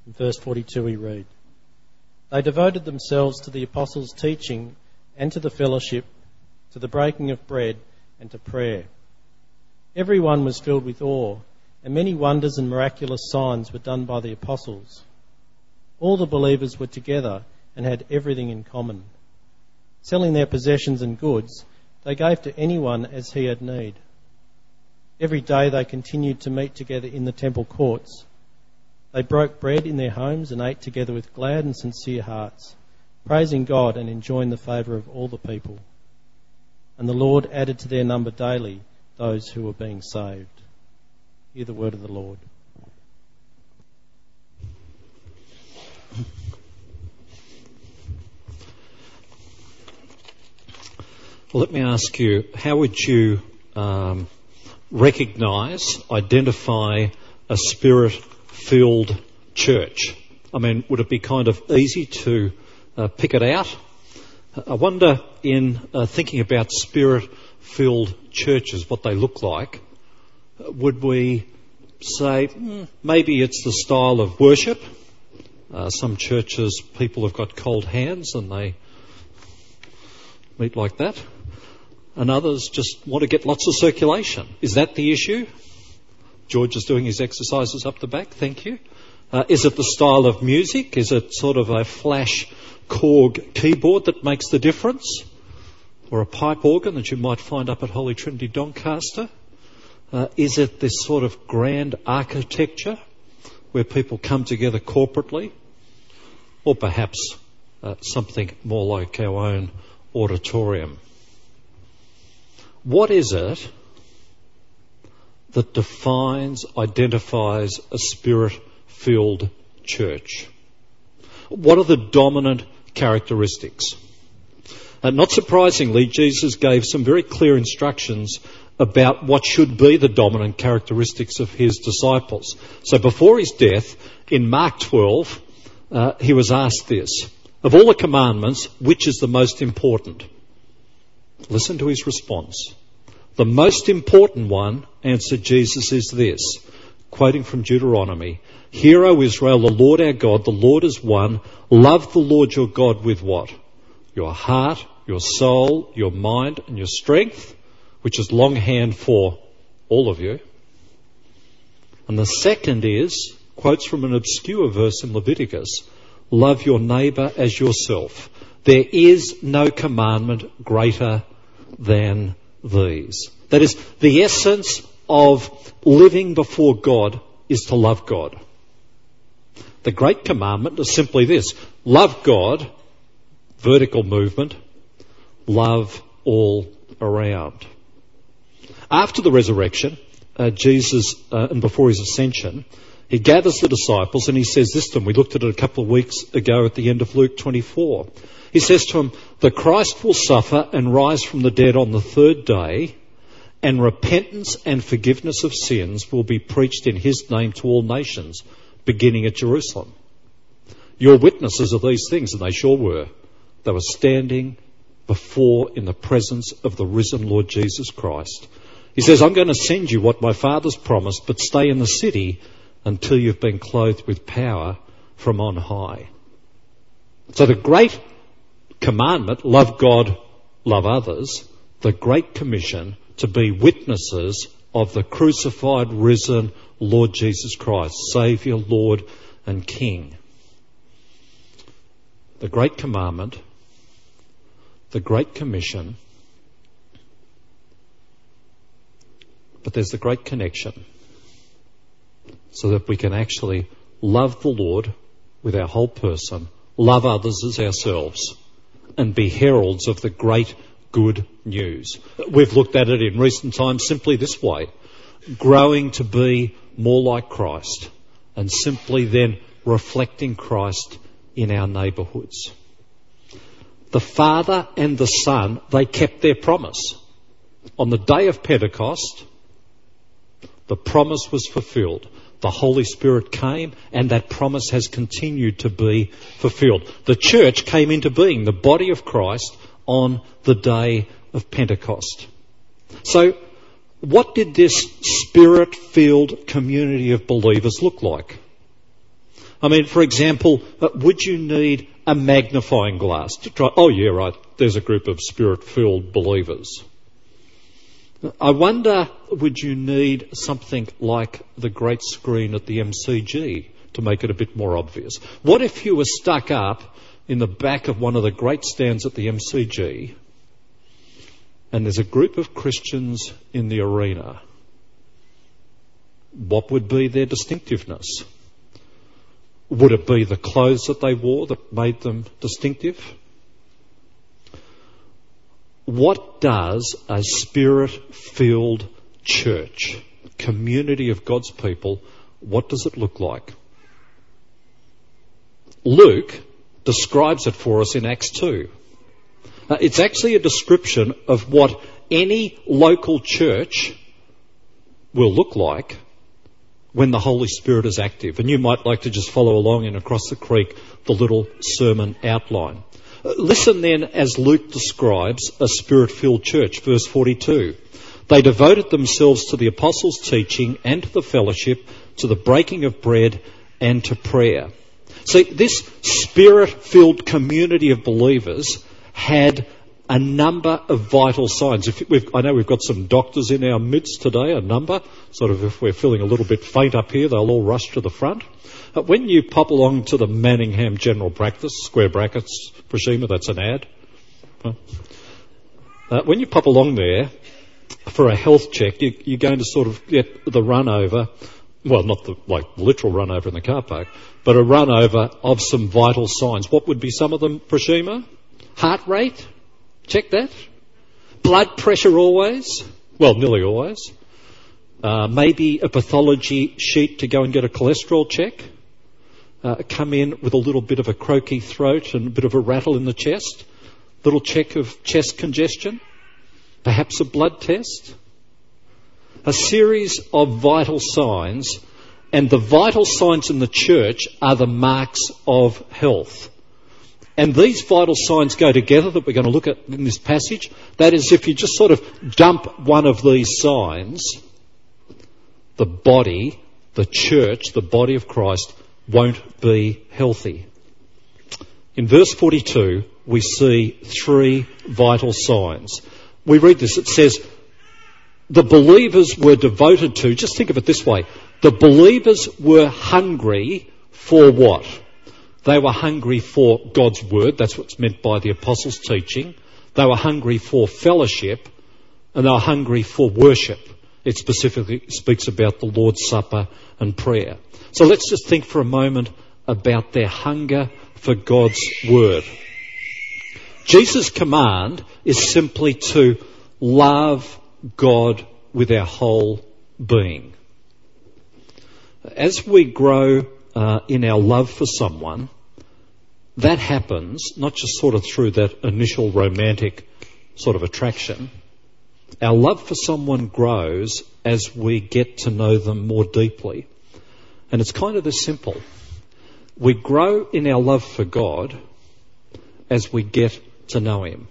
In verse 42 we read, "They devoted themselves to the apostles' teaching and to the fellowship, to the breaking of bread and to prayer. Everyone was filled with awe, and many wonders and miraculous signs were done by the apostles. All the believers were together and had everything in common. Selling their possessions and goods, they gave to anyone as he had need. Every day they continued to meet together in the temple courts. They broke bread in their homes and ate together with glad and sincere hearts, praising God and enjoying the favour of all the people. And the Lord added to their number daily those who were being saved." Hear the word of the Lord. Well, let me ask you, how would you identify a Spirit-filled church? I mean, would it be kind of easy to pick it out? I wonder, in thinking about Spirit-filled churches, what they look like, would we say maybe it's the style of worship? Some churches, people have got cold hands and they meet like that. And others just want to get lots of circulation. Is that the issue? George is doing his exercises up the back. Thank you. Is it the style of music? Is it sort of a flash Korg keyboard that makes the difference? Or a pipe organ that you might find up at Holy Trinity Doncaster? Is it this sort of grand architecture where people come together corporately? Or perhaps something more like our own auditorium? What is it that identifies a Spirit-filled church? What are the dominant characteristics? Not surprisingly, Jesus gave some very clear instructions about what should be the dominant characteristics of his disciples. So before his death, in Mark 12, he was asked this: of all the commandments, which is the most important? Listen to his response. "The most important one," answered Jesus, "is this," quoting from Deuteronomy, "Hear, O Israel, the Lord our God, the Lord is one. Love the Lord your God with" what? "Your heart, your soul, your mind and your strength," which is longhand for all of you. And the second is, quotes from an obscure verse in Leviticus, "Love your neighbour as yourself. There is no commandment greater than these." That is, the essence of living before God is to love God. The great commandment is simply this: love God, vertical movement, love all around. After the resurrection, Jesus, and before his ascension, he gathers the disciples and he says this to them. We looked at it a couple of weeks ago at the end of Luke 24. He says to them, "The Christ will suffer and rise from the dead on the third day, and repentance and forgiveness of sins will be preached in his name to all nations, beginning at Jerusalem. You're witnesses of these things," and they sure were. They were standing before, in the presence of the risen Lord Jesus Christ. He says, "I'm going to send you what my Father's promised, but stay in the city until you've been clothed with power from on high." So the great commandment, love God, love others. The Great Commission, to be witnesses of the crucified, risen Lord Jesus Christ, Saviour, Lord and King. The Great Commandment, the Great Commission, but there's the great connection, so that we can actually love the Lord with our whole person, love others as ourselves, and be heralds of the great good news. We've looked at it in recent times simply this way: growing to be more like Christ, and simply then reflecting Christ in our neighbourhoods. The Father and the Son, they kept their promise. On the day of Pentecost, the promise was fulfilled. The Holy Spirit came, and that promise has continued to be fulfilled. The church came into being, the body of Christ, on the day of Pentecost. So, what did this Spirit-filled community of believers look like? I mean, for example, would you need a magnifying glass to try? Oh, yeah, right, there's a group of Spirit-filled believers. I wonder, would you need something like the great screen at the MCG to make it a bit more obvious? What if you were stuck up in the back of one of the great stands at the MCG and there's a group of Christians in the arena? What would be their distinctiveness? Would it be the clothes that they wore that made them distinctive? What does a Spirit-filled church, community of God's people, what does it look like? Luke describes it for us in Acts 2. It's actually a description of what any local church will look like when the Holy Spirit is active. And you might like to just follow along in Across the Creek, the little sermon outline. Listen then as Luke describes a Spirit-filled church, verse 42. They devoted themselves to the apostles' teaching and to the fellowship, to the breaking of bread and to prayer. See, this Spirit-filled community of believers had a number of vital signs. I know we've got some doctors in our midst today, a number. Sort of if we're feeling a little bit faint up here, they'll all rush to the front. When you pop along to the Manningham General Practice, square brackets, Prashima, that's an ad. When you pop along there for a health check, you're going to sort of get the run over, well, not the literal run over in the car park, but a run over of some vital signs. What would be some of them, Prashima? Heart rate? Check that. Blood pressure always? Well, nearly always. Maybe a pathology sheet to go and get a cholesterol check. Come in with a little bit of a croaky throat and a bit of a rattle in the chest. Little check of chest congestion. Perhaps a blood test. A series of vital signs. And the vital signs in the church are the marks of health. And these vital signs go together that we're going to look at in this passage. That is, if you just sort of dump one of these signs, the body, the church, the body of Christ, won't be healthy. In verse 42, we see three vital signs. We read this, it says, the believers were devoted to, just think of it this way, the believers were hungry for what? They were hungry for God's word, that's what's meant by the apostles' teaching. They were hungry for fellowship, and they were hungry for worship. It specifically speaks about the Lord's Supper and prayer. So let's just think for a moment about their hunger for God's word. Jesus' command is simply to love God with our whole being. As we grow in our love for someone, that happens not just sort of through that initial romantic sort of attraction. Our love for someone grows as we get to know them more deeply. And it's kind of this simple. We grow in our love for God as we get to know Him.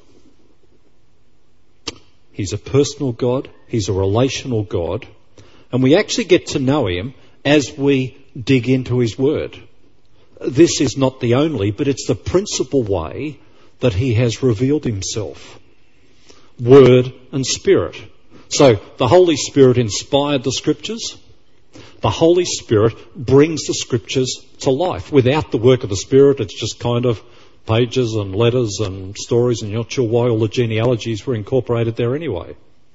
He's a personal God. He's a relational God. And we actually get to know Him as we dig into His Word. This is not the only, but it's the principal way that He has revealed Himself. Word and Spirit. So the Holy Spirit inspired the Scriptures. The Holy Spirit brings the Scriptures to life. Without the work of the Spirit, it's just kind of pages and letters and stories, and you're not sure why all the genealogies were incorporated there anyway.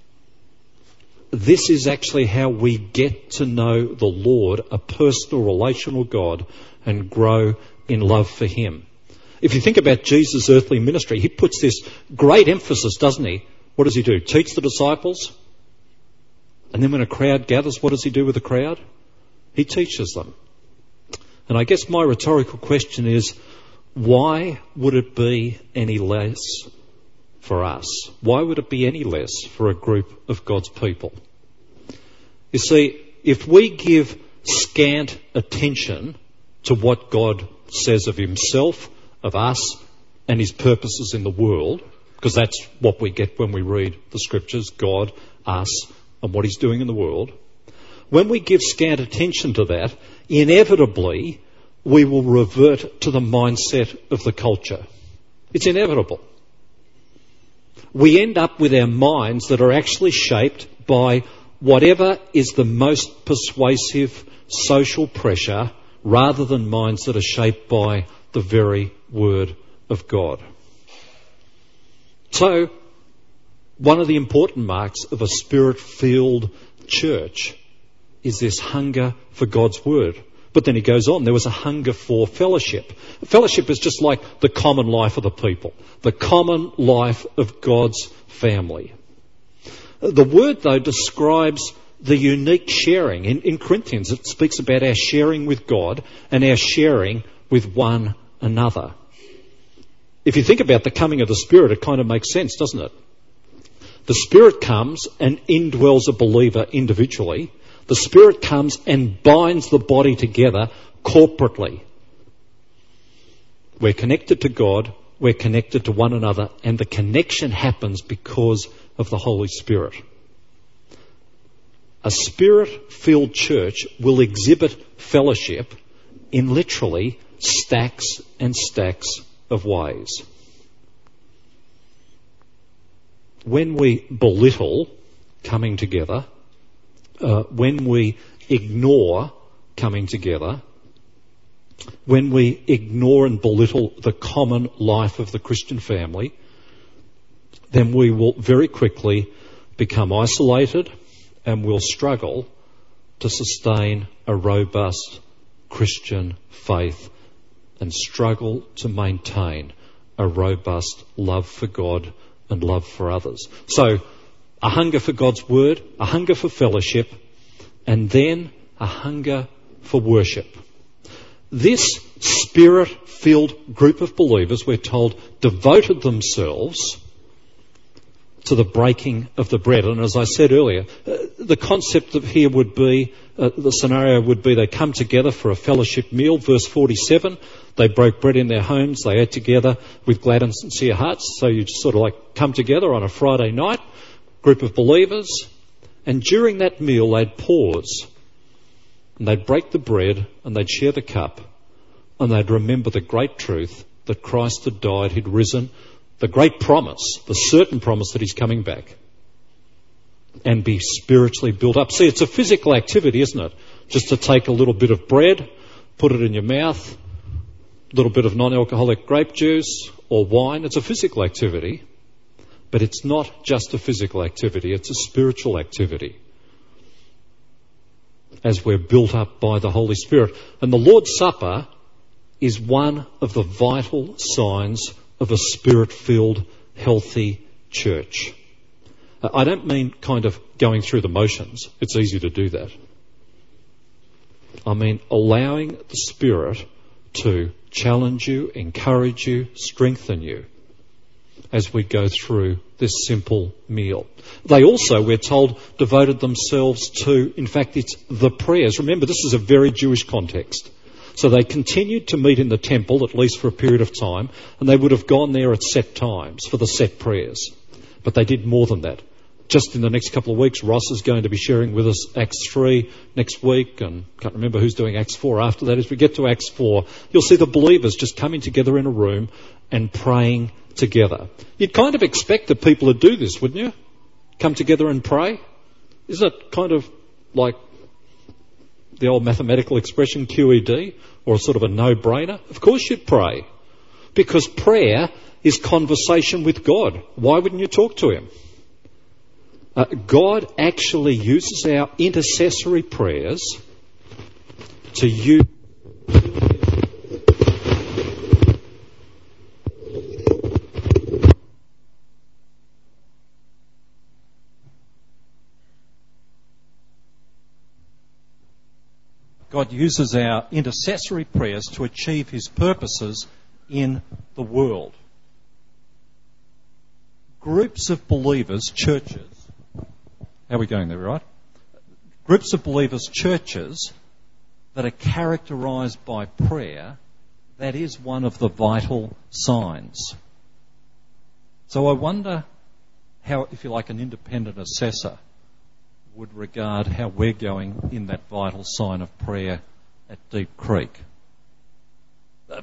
This is actually how we get to know the Lord, a personal, relational God, and grow in love for Him. If you think about Jesus' earthly ministry, He puts this great emphasis, doesn't He? What does He do? Teach the disciples? And then when a crowd gathers, what does He do with the crowd? He teaches them. And I guess my rhetorical question is, why would it be any less for us? Why would it be any less for a group of God's people? You see, if we give scant attention to what God says of Himself, of us, and His purposes in the world, because that's what we get when we read the Scriptures, God, us, and what He's doing in the world, when we give scant attention to that, inevitably we will revert to the mindset of the culture. It's inevitable. We end up with our minds that are actually shaped by whatever is the most persuasive social pressure, rather than minds that are shaped by the very Word of God. So, one of the important marks of a Spirit-filled church is this hunger for God's Word. But then he goes on, there was a hunger for fellowship. Fellowship is just like the common life of the people, the common life of God's family. The word, though, describes the unique sharing. In Corinthians, it speaks about our sharing with God and our sharing with one another. If you think about the coming of the Spirit, it kind of makes sense, doesn't it? The Spirit comes and indwells a believer individually. The Spirit comes and binds the body together corporately. We're connected to God, we're connected to one another, and the connection happens because of the Holy Spirit. A Spirit-filled church will exhibit fellowship in literally stacks and stacks of ways. When we belittle coming together, when we ignore coming together, when we ignore and belittle the common life of the Christian family, then we will very quickly become isolated and we'll struggle to sustain a robust Christian faith and struggle to maintain a robust love for God and love for others. So, a hunger for God's Word, a hunger for fellowship, and then a hunger for worship. This Spirit-filled group of believers, we're told, devoted themselves to the breaking of the bread. And as I said earlier, the concept of here would be, the scenario would be they come together for a fellowship meal. Verse 47, they broke bread in their homes, they ate together with glad and sincere hearts. So you just sort of like come together on a Friday night, group of believers, and during that meal they'd pause and they'd break the bread and they'd share the cup and they'd remember the great truth that Christ had died, he'd risen, the great promise, the certain promise that he's coming back, and be spiritually built up. See, it's a physical activity, isn't it? Just to take a little bit of bread, put it in your mouth, a little bit of non-alcoholic grape juice or wine. It's a physical activity. But it's not just a physical activity, it's a spiritual activity as we're built up by the Holy Spirit. And the Lord's Supper is one of the vital signs of a Spirit-filled, healthy church. I don't mean kind of going through the motions. It's easy to do that. I mean allowing the Spirit to challenge you, encourage you, strengthen you as we go through this simple meal. They also, we're told, devoted themselves to, in fact, it's the prayers. Remember, this is a very Jewish context. So they continued to meet in the temple, at least for a period of time, and they would have gone there at set times for the set prayers. But they did more than that. Just in the next couple of weeks, Ross is going to be sharing with us Acts 3 next week, and can't remember who's doing Acts 4 after that. As we get to Acts 4, you'll see the believers just coming together in a room and praying together. You'd kind of expect that people would do this, wouldn't you? Come together and pray? Isn't it kind of like the old mathematical expression QED, or sort of a no-brainer? Of course you'd pray, because prayer is conversation with God. Why wouldn't you talk to him? God actually uses our intercessory prayers to use God uses our intercessory prayers to achieve his purposes in the world. Groups of believers, churches, how are we going there, right? Groups of believers, churches that are characterised by prayer, that is one of the vital signs. So I wonder how, if you like, an independent assessor would regard how we're going in that vital sign of prayer at Deep Creek.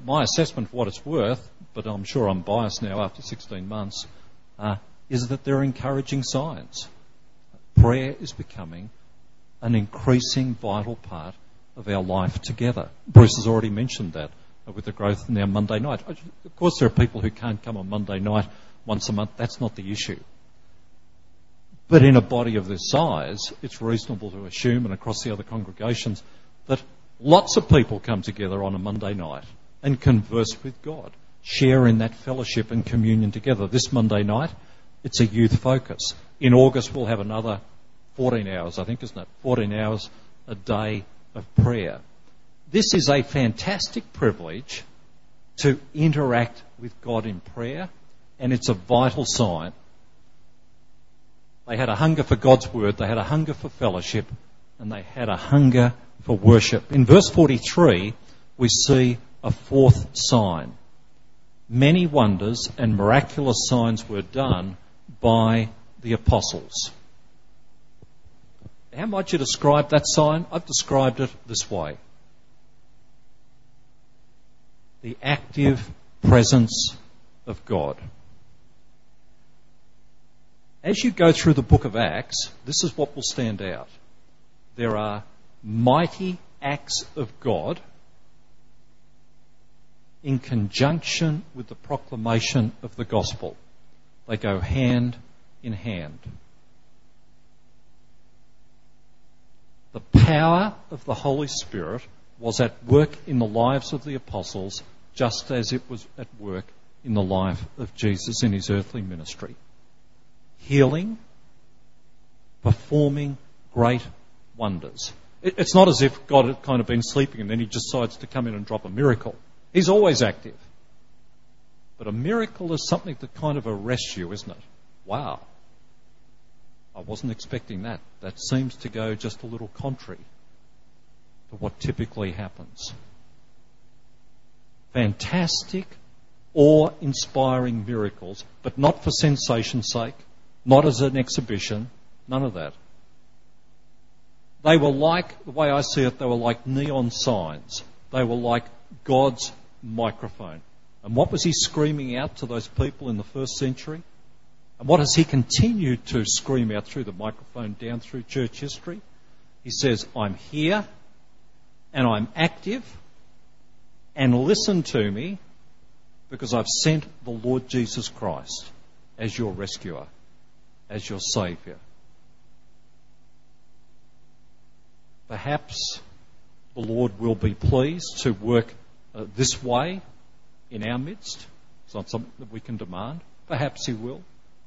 my assessment for what it's worth, but I'm sure I'm biased now after 16 months, is that there are encouraging signs. Prayer is becoming an increasing vital part of our life together. Bruce has already mentioned that with the growth in our Monday night. Of course, there are people who can't come on Monday night once a month. That's not the issue. But in a body of this size, it's reasonable to assume, and across the other congregations, that lots of people come together on a Monday night and converse with God, share in that fellowship and communion together. This Monday night, it's a youth focus. In August, we'll have another 14 hours, I think, isn't it? 14 hours a day of prayer. This is a fantastic privilege to interact with God in prayer, and it's a vital sign. They had a hunger for God's word, they had a hunger for fellowship, and they had a hunger for worship. In verse 43, we see a fourth sign. Many wonders and miraculous signs were done by the apostles. How might you describe that sign? I've described it this way. The active presence of God. As you go through the book of Acts, this is what will stand out. There are mighty acts of God in conjunction with the proclamation of the gospel. They go hand in hand. The power of the Holy Spirit was at work in the lives of the apostles, just as it was at work in the life of Jesus in his earthly ministry. Healing, performing great wonders. It's not as if God had kind of been sleeping and then he decides to come in and drop a miracle. He's always active. But a miracle is something that kind of arrests you, isn't it? Wow. I wasn't expecting that. That seems to go just a little contrary to what typically happens. Fantastic, awe-inspiring miracles, but not for sensation's sake, not as an exhibition, none of that. They were like, the way I see it, they were like neon signs. They were like God's microphone. And what was he screaming out to those people in the first century? And what has he continued to scream out through the microphone down through church history? He says, I'm here and I'm active, and listen to me because I've sent the Lord Jesus Christ as your rescuer, as your saviour. Perhaps the Lord will be pleased to work this way in our midst. It's not something that we can demand. Perhaps he will.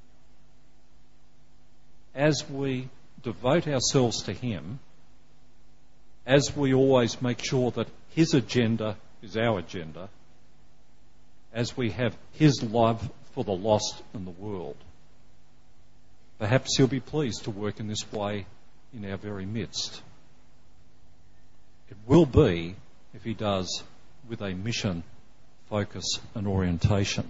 As we devote ourselves to him, as we always make sure that his agenda is our agenda, as we have his love for the lost and the world, perhaps he'll be pleased to work in this way in our very midst. It will be, if he does, with a mission, focus and orientation.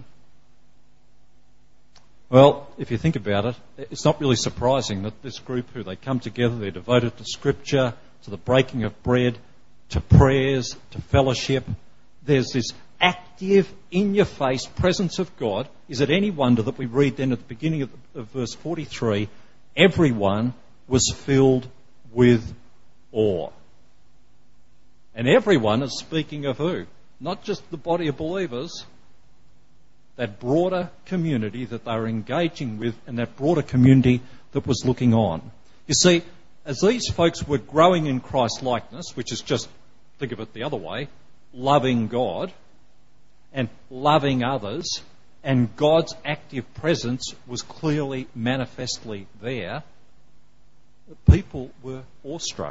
Well, if you think about it, it's not really surprising that this group, who they come together, they're devoted to Scripture, to the breaking of bread, to prayers, to fellowship. There's this active, in-your-face presence of God. Is it any wonder that we read then at the beginning of verse 43, everyone was filled with awe. And everyone is speaking of who? Not just the body of believers, that broader community that they were engaging with, and that broader community that was looking on. You see, as these folks were growing in Christ's likeness, which is just, think of it the other way, loving God and loving others, and God's active presence was clearly, manifestly there, people were awestruck.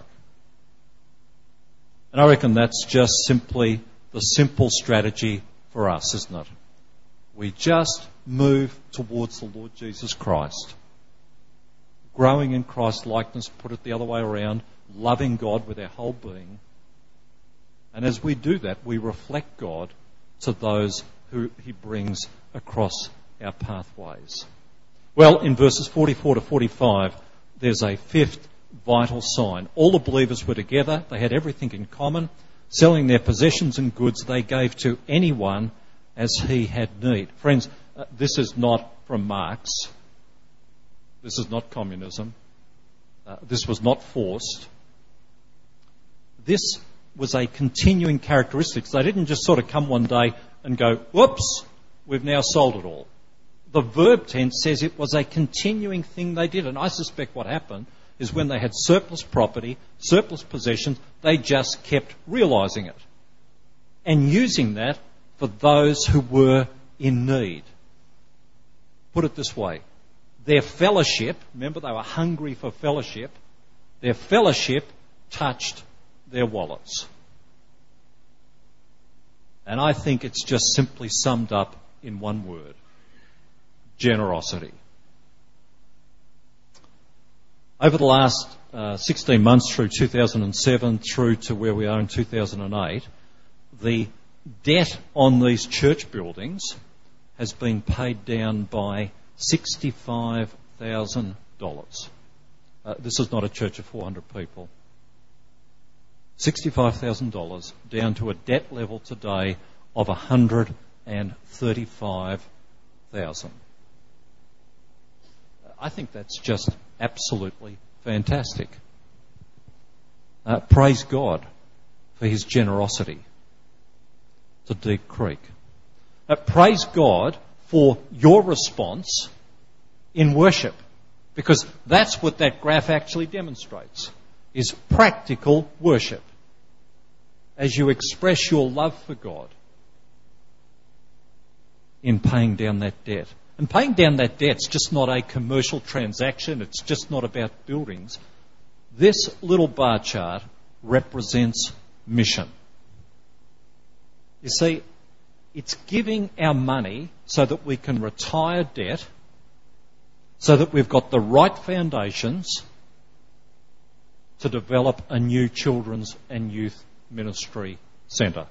And I reckon that's just simply the simple strategy for us, isn't it? We just move towards the Lord Jesus Christ. Growing in Christ's likeness, put it the other way around, loving God with our whole being. And as we do that, we reflect God to those who he brings across our pathways. Well, in verses 44 to 45, there's a fifth vital sign. All the believers were together. They had everything in common. Selling their possessions and goods, they gave to anyone as he had need. Friends, this is not from Marx. This is not communism. This was not forced. This was a continuing characteristic. They didn't just sort of come one day and go, whoops, we've now sold it all. The verb tense says it was a continuing thing they did. And I suspect what happened is when they had surplus property, surplus possessions, they just kept realising it and using that for those who were in need. Put it this way, their fellowship, remember they were hungry for fellowship, their fellowship touched their wallets. And I think it's just simply summed up in one word: generosity. Over the last 16 months through 2007 through to where we are in 2008, the debt on these church buildings has been paid down by $65,000. This is not a church of 400 people. $65,000 down to a debt level today of $135,000. I think that's just absolutely fantastic. Praise God for his generosity to Deep Creek. Praise God for your response in worship, because that's what that graph actually demonstrates, is practical worship as you express your love for God in paying down that debt. And paying down that debt's just not a commercial transaction. It's just not about buildings. This little bar chart represents mission. You see, it's giving our money so that we can retire debt, so that we've got the right foundations to develop a new children's and youth ministry centre.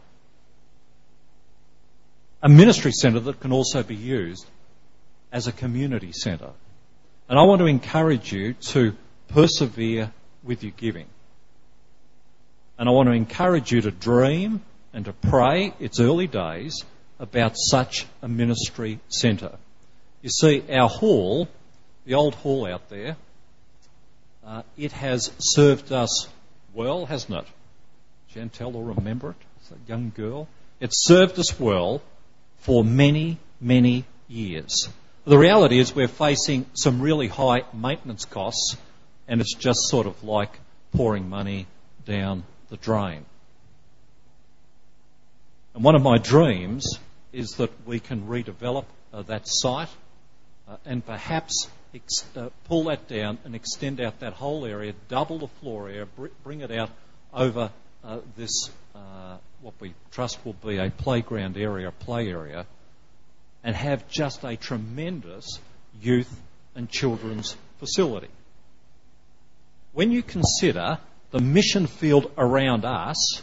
A ministry centre that can also be used as a community centre. And I want to encourage you to persevere with your giving. And I want to encourage you to dream and to pray, it's early days, about such a ministry centre. You see, our hall, the old hall out there, it has served us well, hasn't it? Chantel will remember it. It's a young girl. It's served us well for many, many years. The reality is we're facing some really high maintenance costs, and it's just sort of like pouring money down the drain. And one of my dreams is that we can redevelop that site and perhaps pull that down and extend out that whole area, double the floor area, bring it out over this, what we trust will be a playground area, a play area, and have just a tremendous youth and children's facility. When you consider the mission field around us,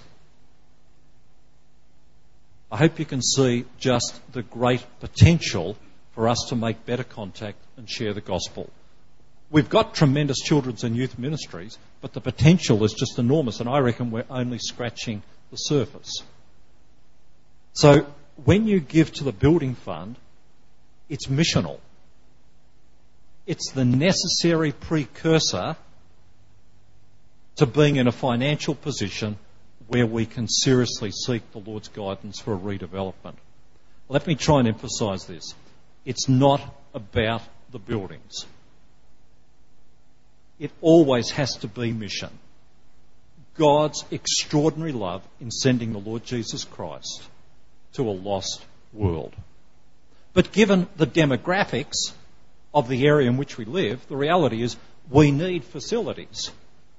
I hope you can see just the great potential for us to make better contact and share the gospel. We've got tremendous children's and youth ministries, but the potential is just enormous, and I reckon we're only scratching the surface. So when you give to the building fund, it's missional. It's the necessary precursor to being in a financial position where we can seriously seek the Lord's guidance for a redevelopment. Let me try and emphasise this. It's not about the buildings. It always has to be mission. God's extraordinary love in sending the Lord Jesus Christ to a lost world. But given the demographics of the area in which we live, the reality is we need facilities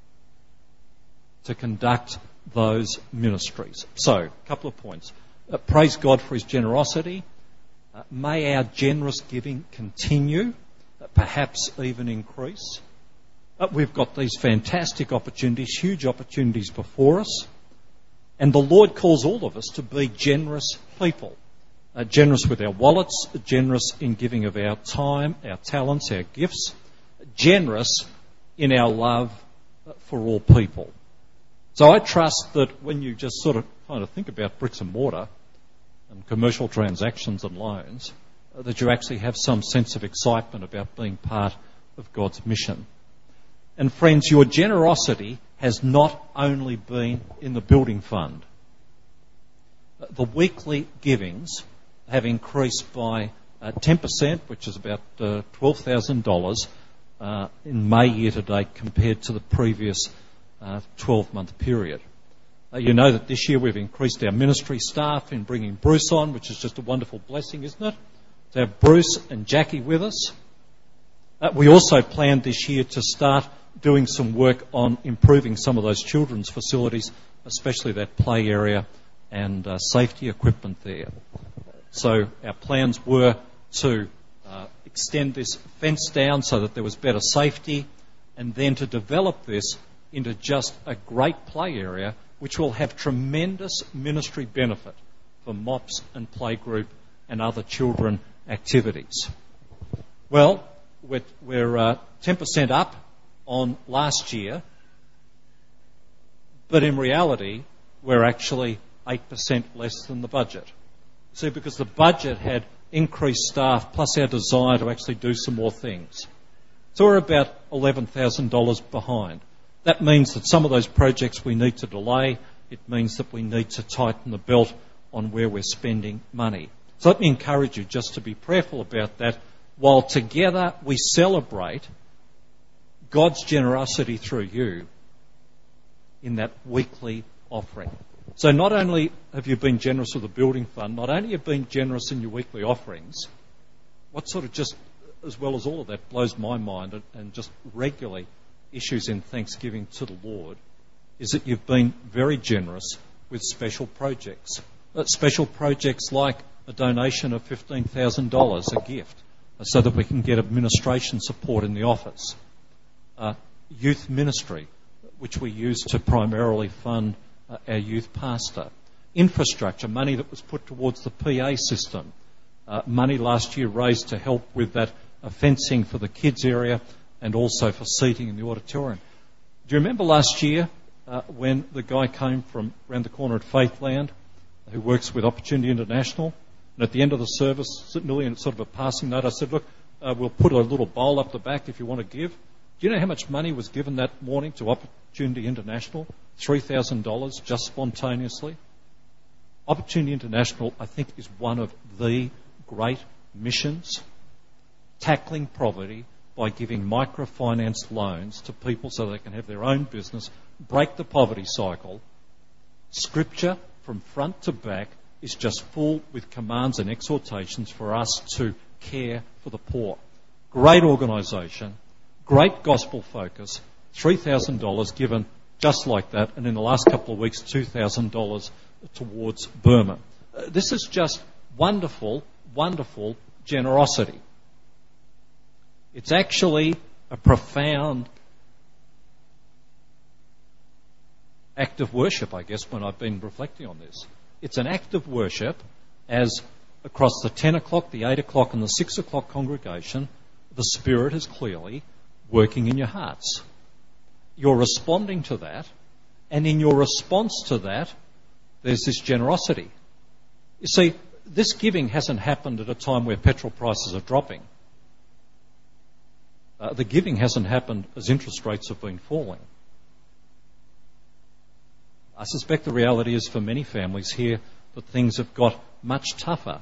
to conduct those ministries. So, a couple of points. Praise God for his generosity. May our generous giving continue, perhaps even increase. We've got these fantastic opportunities, huge opportunities before us. And the Lord calls all of us to be generous people. Generous with our wallets, generous in giving of our time, our talents, our gifts. Generous in our love for all people. So I trust that when you just sort of kind of think about bricks and mortar and commercial transactions and loans, that you actually have some sense of excitement about being part of God's mission. And friends, your generosity has not only been in the building fund. The weekly givings have increased by 10%, which is about $12,000 in May year to date compared to the previous 12-month period. You know that this year we've increased our ministry staff in bringing Bruce on, which is just a wonderful blessing, isn't it? To have Bruce and Jackie with us. We also planned this year to start doing some work on improving some of those children's facilities, especially that play area and safety equipment there. So our plans were to extend this fence down so that there was better safety, and then to develop this into just a great play area which will have tremendous ministry benefit for MOPS and playgroup and other children activities. Well, we're 10% up on last year, but in reality we're actually 8% less than the budget. See, because the budget had increased staff plus our desire to actually do some more things. So we're about $11,000 behind. That means that some of those projects we need to delay. It means that we need to tighten the belt on where we're spending money. So let me encourage you just to be prayerful about that, while together we celebrate God's generosity through you in that weekly offering. So not only have you been generous with the building fund, not only have you been generous in your weekly offerings, what sort of just, as well as all of that, blows my mind and just regularly issues in thanksgiving to the Lord, is that you've been very generous with special projects. Special projects like a donation of $15,000, a gift, so that we can get administration support in the office. Youth ministry, which we use to primarily fund our youth pastor. Infrastructure, money that was put towards the PA system. Money last year raised to help with that fencing for the kids area and also for seating in the auditorium. Do you remember last year when the guy came from around the corner at Faithland, who works with Opportunity International, and at the end of the service, nearly in sort of a passing note, I said, look, we'll put a little bowl up the back if you want to give. Do you know how much money was given that morning to Opportunity International? $3,000 just spontaneously. Opportunity International, I think, is one of the great missions tackling poverty by giving microfinance loans to people so they can have their own business, break the poverty cycle. Scripture from front to back is just full with commands and exhortations for us to care for the poor. Great organisation, great gospel focus, $3,000 given just like that, and in the last couple of weeks, $2,000 towards Burma. This is just wonderful, wonderful generosity. It's actually a profound act of worship, I guess, when I've been reflecting on this. It's an act of worship as across the 10 o'clock, the 8 o'clock and the 6 o'clock congregation, the Spirit is clearly working in your hearts. You're responding to that, and in your response to that, there's this generosity. You see, this giving hasn't happened at a time where petrol prices are dropping. The giving hasn't happened as interest rates have been falling. I suspect the reality is for many families here that things have got much tougher.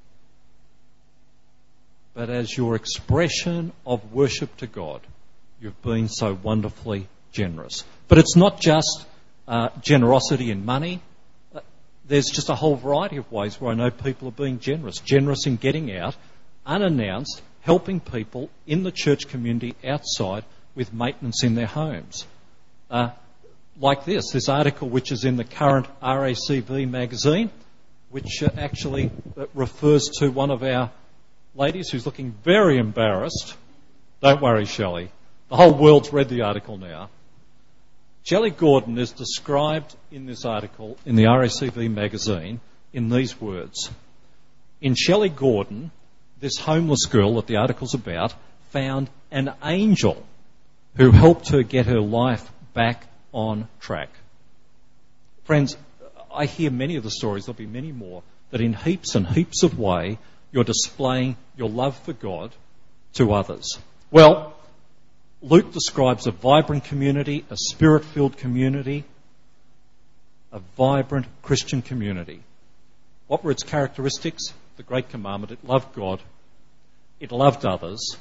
But as your expression of worship to God, you've been so wonderfully generous. But it's not just generosity in money. There's just a whole variety of ways where I know people are being generous. Generous in getting out, unannounced, helping people in the church community outside with maintenance in their homes. Like this article which is in the current RACV magazine, which actually refers to one of our ladies who's looking very embarrassed. Don't worry, Shelley. The whole world's read the article now. Shelley Gordon is described in this article in the RACV magazine in these words. In Shelley Gordon, this homeless girl that the article's about found an angel who helped her get her life back on track. Friends, I hear many of the stories, there'll be many more, that in heaps and heaps of way you're displaying your love for God to others. Well, Luke describes a vibrant community, a spirit-filled community, a vibrant Christian community. What were its characteristics? The great commandment: it loved God, it loved others.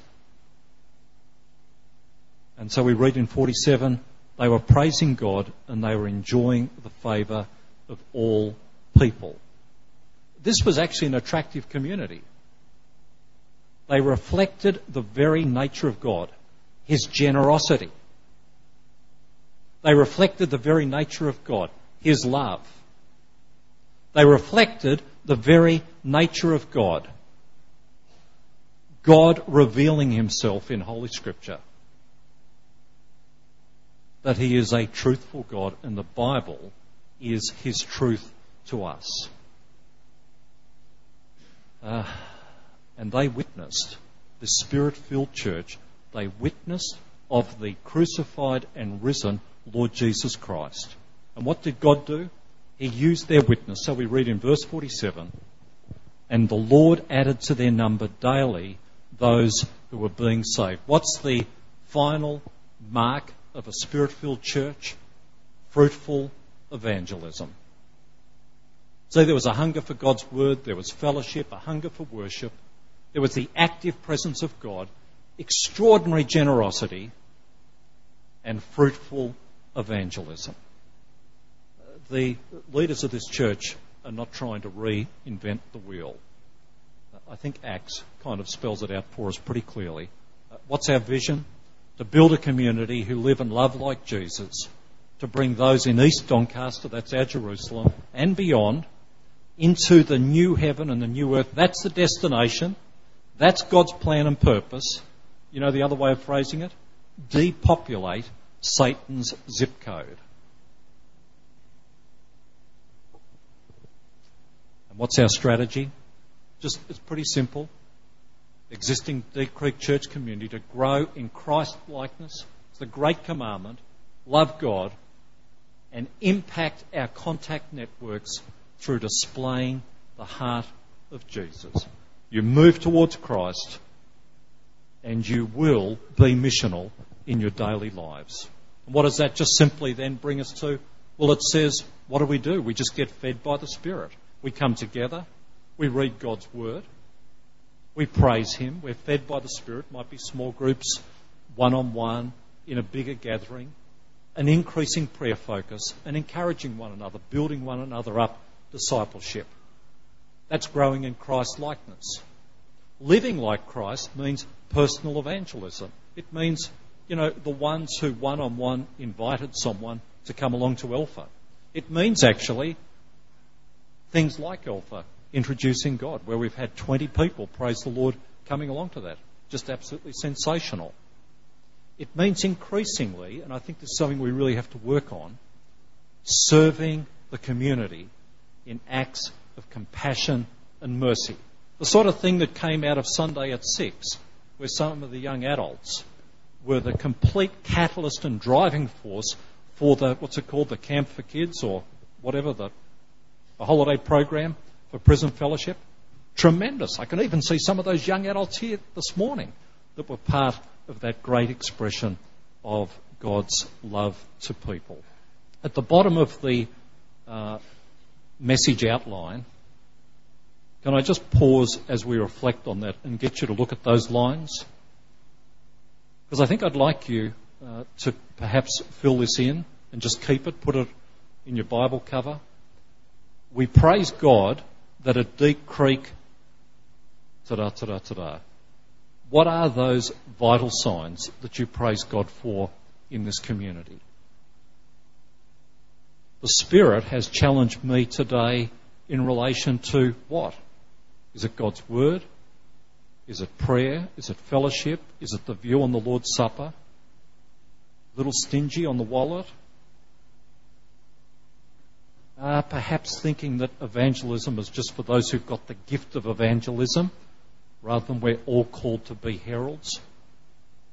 And so we read in 47, they were praising God and they were enjoying the favour of all people. This was actually an attractive community. They reflected the very nature of God, His generosity. They reflected the very nature of God, His love. They reflected the very nature of God, God revealing Himself in Holy Scripture, that He is a truthful God and the Bible is His truth to us. And they witnessed, the Spirit-filled church, they witnessed of the crucified and risen Lord Jesus Christ. And what did God do? He used their witness. So we read in verse 47, and the Lord added to their number daily those who were being saved. What's the final mark of a Spirit-filled church? Fruitful evangelism. So there was a hunger for God's word, there was fellowship, a hunger for worship, there was the active presence of God, extraordinary generosity, and fruitful evangelism. The leaders of this church are not trying to reinvent the wheel. I think Acts kind of spells it out for us pretty clearly. What's our vision? To build a community who live and love like Jesus, to bring those in East Doncaster, that's our Jerusalem, and beyond, into the new heaven and the new earth. That's the destination. That's God's plan and purpose. You know the other way of phrasing it? Depopulate Satan's zip code. And what's our strategy? It's pretty simple. Existing Deep Creek Church community to grow in Christ likeness. It's the great commandment. Love God and impact our contact networks through displaying the heart of Jesus. You move towards Christ and you will be missional in your daily lives. And what does that just simply then bring us to? Well, it says, what do? We just get fed by the Spirit. We come together, we read God's Word, we praise Him, we're fed by the Spirit. Might be small groups, one-on-one, in a bigger gathering, an increasing prayer focus, and encouraging one another, building one another up, discipleship. That's growing in Christ likeness. Living like Christ means personal evangelism. It means, the ones who one-on-one invited someone to come along to Alpha. It means actually things like Alpha, introducing God, where we've had 20 people, praise the Lord, coming along to that. Just absolutely sensational. It means increasingly, and I think this is something we really have to work on, serving the community in acts of compassion and mercy. The sort of thing that came out of Sunday at 6, where some of the young adults were the complete catalyst and driving force for the Camp for Kids, or whatever, the holiday program for Prison Fellowship. Tremendous. I can even see some of those young adults here this morning that were part of that great expression of God's love to people. At the bottom of the message outline, can I just pause as we reflect on that and get you to look at those lines? Because I think I'd like you to perhaps fill this in and just keep it, put it in your Bible cover. We praise God that at Deep Creek, what are those vital signs that you praise God for in this community? The Spirit has challenged me today in relation to what? Is it God's Word? Is it prayer? Is it fellowship? Is it the view on the Lord's Supper? A little stingy on the wallet? Perhaps thinking that evangelism is just for those who've got the gift of evangelism, rather than we're all called to be heralds.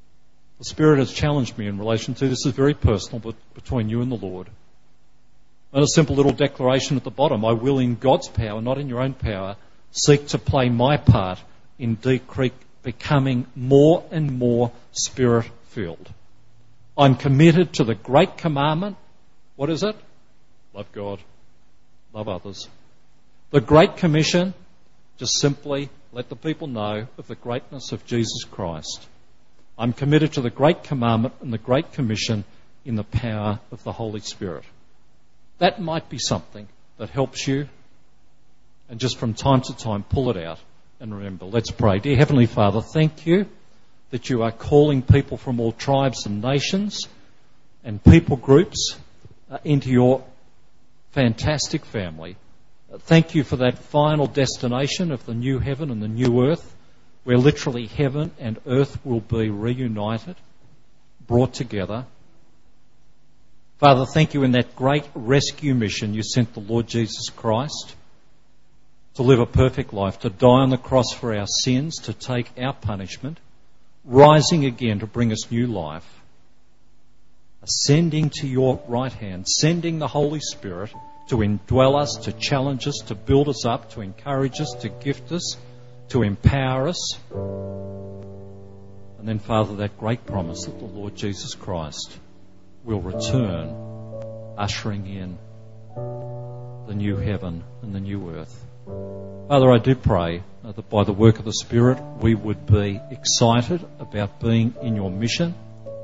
The Spirit has challenged me in relation to this. Is very personal, but between you and the Lord. And a simple little declaration at the bottom, I will in God's power, not in your own power, seek to play my part in Deep Creek becoming more and more Spirit-filled. I'm committed to the great commandment. What is it? Love God, love others. The Great Commission, just simply let the people know of the greatness of Jesus Christ. I'm committed to the Great Commandment and the Great Commission in the power of the Holy Spirit. That might be something that helps you, and just from time to time pull it out and remember. Let's pray. Dear Heavenly Father, thank you that you are calling people from all tribes and nations and people groups into your fantastic family. Thank you for that final destination of the new heaven and the new earth, where literally heaven and earth will be reunited, brought together. Father, thank you in that great rescue mission you sent the Lord Jesus Christ to live a perfect life, to die on the cross for our sins, to take our punishment, rising again to bring us new life, ascending to your right hand, sending the Holy Spirit to indwell us, to challenge us, to build us up, to encourage us, to gift us, to empower us. And then, Father, that great promise that the Lord Jesus Christ will return, ushering in the new heaven and the new earth. Father, I do pray that by the work of the Spirit we would be excited about being in your mission.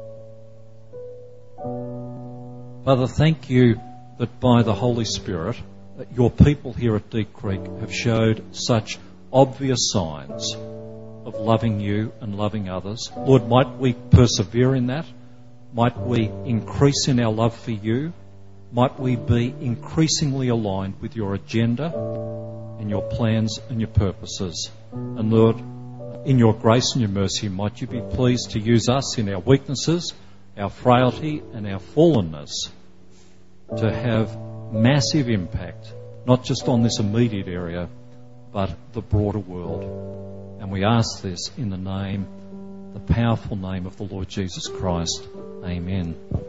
Father, thank you that by the Holy Spirit that your people here at Deep Creek have showed such obvious signs of loving you and loving others. Lord, might we persevere in that? Might we increase in our love for you? Might we be increasingly aligned with your agenda and your plans and your purposes? And Lord, in your grace and your mercy, might you be pleased to use us in our weaknesses, our frailty and our fallenness to have massive impact, not just on this immediate area, but the broader world. And we ask this in the powerful name of the Lord Jesus Christ. Amen.